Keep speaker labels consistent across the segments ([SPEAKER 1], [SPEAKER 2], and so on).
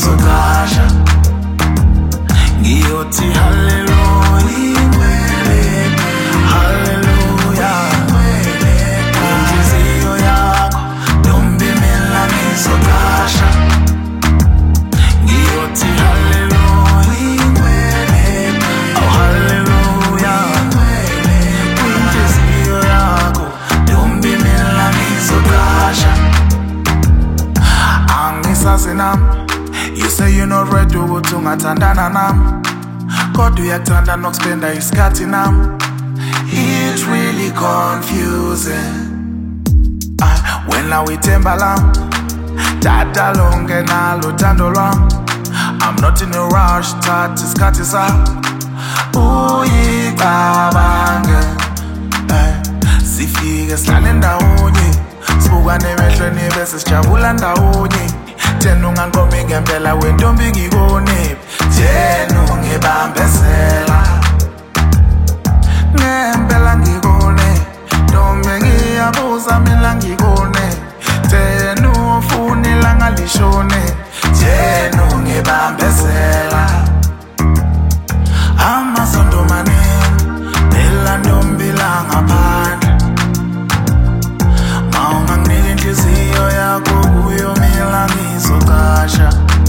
[SPEAKER 1] ngizokasha ngiyothi hallelujah hallelujah inhliziyo yakho ntombi mina ngizokasha ngiyothi hallelujah oh hallelujah inhliziyo yakho ntombi mina ngizokasha angisazi nami. You say you're not ready ukuthi ungathandana nami kodwa uyakuthanda nokuspenda isikhathi nami. It's really confusing wena uyithemba lami tata lonke nalo thando lwami. I'm not in a rush, thatha isikhathi sakho uyicabange sifike sihlale ndawonye sibukane emehlweni bese sijabula ndawonye. Tena ungankomi ngempela wentombi ngikone tena ungibambezela ngempela ngikone ntombi ngiyabuza mina ngikone tena ufuna ilanga lishone tena ungibambezela amasondo manini bela ntombi langaphandle mawunganginiki inhliziyo yakho kuyo mina ngizokasha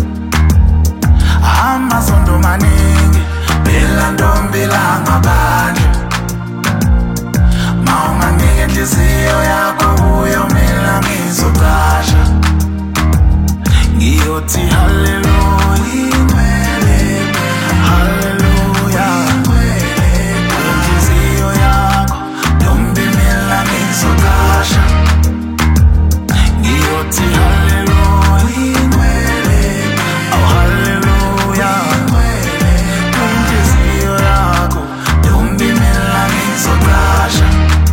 [SPEAKER 1] amasondo maningi bela ntombi langaphandle mawunganginiki inhliziyo yakho kuyo mina ngizokasha ngiyothi hallelujah hallelujah inhliziyo yakho ntombi mina ngizokasha ngiyothi hallelujah oh hallelujah inhliziyo yakho ntombi mina ngizokasha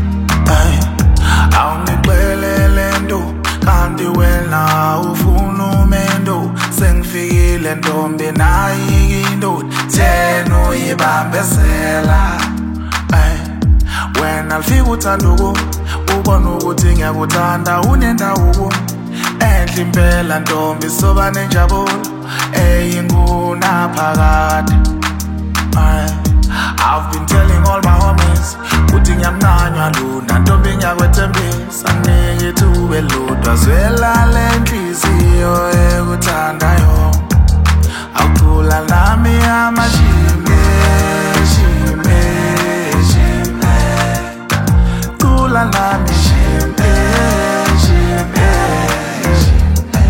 [SPEAKER 1] awungixelele nto kanti wena ufuna umendo sengifikile ntombi nayi indoda tena uyibambezela wena lifika uthando ubona ukuthi ngiyakuthanda unendawo enhle impela ntombi soba nenjabulo eyingunaphakade. I've been telling all my homies ukuthi ngiyamnanywa luna ntombi ngiyakwethembisa nginike ithuba elilodwa zwela lenhliziyo ekuthandayo awucula nami amashime shime shime cula nami shime shime shime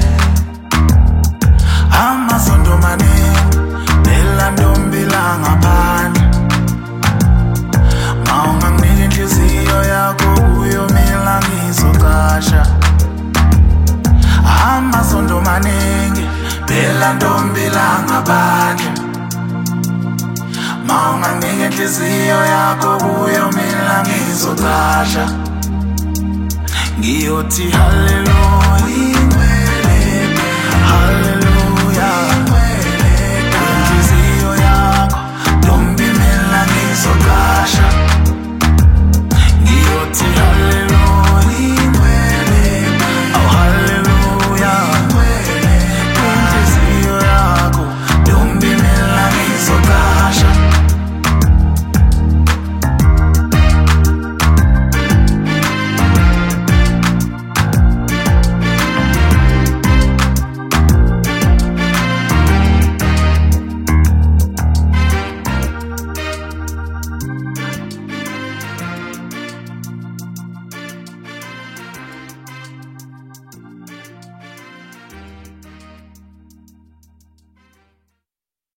[SPEAKER 1] amasondo manini bela ntombi langaphandle mawunganginiki inhliziyo yakho kuyo mina ngizokasha amasondo maningi bela ntombi langaphandle mawunganginiki inhliziyo yakho kuyo mina ngizokasha ngiyothi hallelujah hallelujah